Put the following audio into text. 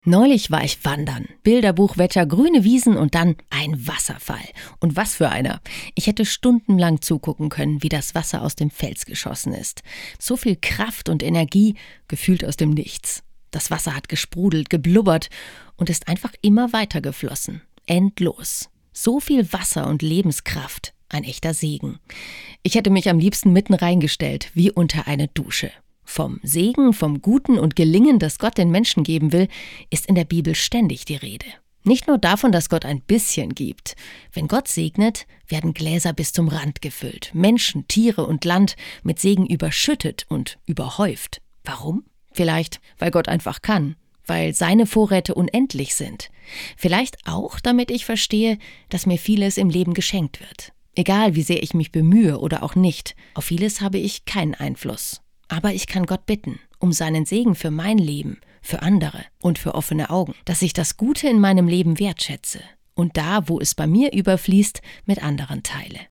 Neulich war ich wandern. Bilderbuchwetter, grüne Wiesen und dann ein Wasserfall. Und was für einer. Ich hätte stundenlang zugucken können, wie das Wasser aus dem Fels geschossen ist. So viel Kraft und Energie, gefühlt aus dem Nichts. Das Wasser hat gesprudelt, geblubbert und ist einfach immer weiter geflossen. Endlos. So viel Wasser und Lebenskraft. Ein echter Segen. Ich hätte mich am liebsten mitten reingestellt, wie unter eine Dusche. Vom Segen, vom Guten und Gelingen, das Gott den Menschen geben will, ist in der Bibel ständig die Rede. Nicht nur davon, dass Gott ein bisschen gibt. Wenn Gott segnet, werden Gläser bis zum Rand gefüllt. Menschen, Tiere und Land mit Segen überschüttet und überhäuft. Warum? Vielleicht, weil Gott einfach kann. Weil seine Vorräte unendlich sind. Vielleicht auch, damit ich verstehe, dass mir vieles im Leben geschenkt wird. Egal, wie sehr ich mich bemühe oder auch nicht, auf vieles habe ich keinen Einfluss. Aber ich kann Gott bitten, um seinen Segen für mein Leben, für andere und für offene Augen, dass ich das Gute in meinem Leben wertschätze und da, wo es bei mir überfließt, mit anderen teile.